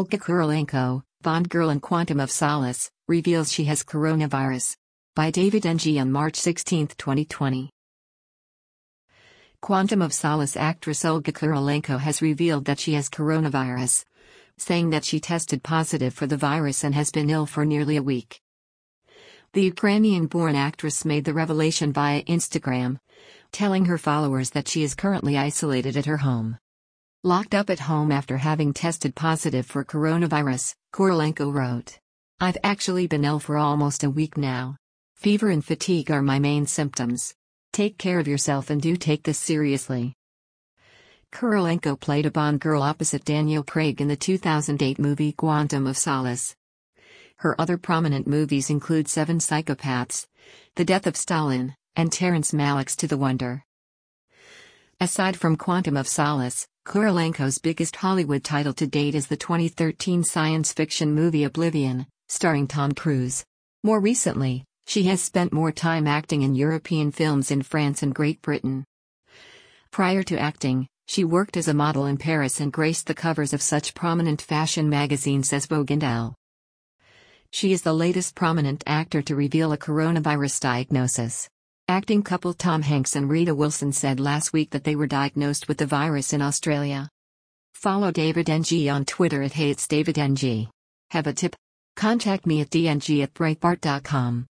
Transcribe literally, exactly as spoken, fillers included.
Olga Kurylenko, Bond girl in Quantum of Solace, reveals she has coronavirus. By David N G on March sixteenth, twenty twenty. Quantum of Solace actress Olga Kurylenko has revealed that she has coronavirus, saying that she tested positive for the virus and has been ill for nearly a week. The Ukrainian-born actress made the revelation via Instagram, telling her followers that she is currently isolated at her home. Locked up at home after having tested positive for coronavirus, Kurylenko wrote, "I've actually been ill for almost a week now. Fever and fatigue are my main symptoms. Take care of yourself and do take this seriously." Kurylenko played a Bond girl opposite Daniel Craig in the two thousand eight movie Quantum of Solace. Her other prominent movies include Seven Psychopaths, The Death of Stalin, and Terrence Malick's To the Wonder. Aside from Quantum of Solace, Kurylenko's biggest Hollywood title to date is the twenty thirteen science fiction movie Oblivion, starring Tom Cruise. More recently, she has spent more time acting in European films in France and Great Britain. Prior to acting, she worked as a model in Paris and graced the covers of such prominent fashion magazines as Vogue and Elle. She is the latest prominent actor to reveal a coronavirus diagnosis. Acting couple Tom Hanks and Rita Wilson said last week that they were diagnosed with the virus in Australia. Follow David N G on Twitter at Hey It's David N G. Have a tip? Contact me at d n g at breitbart dot com.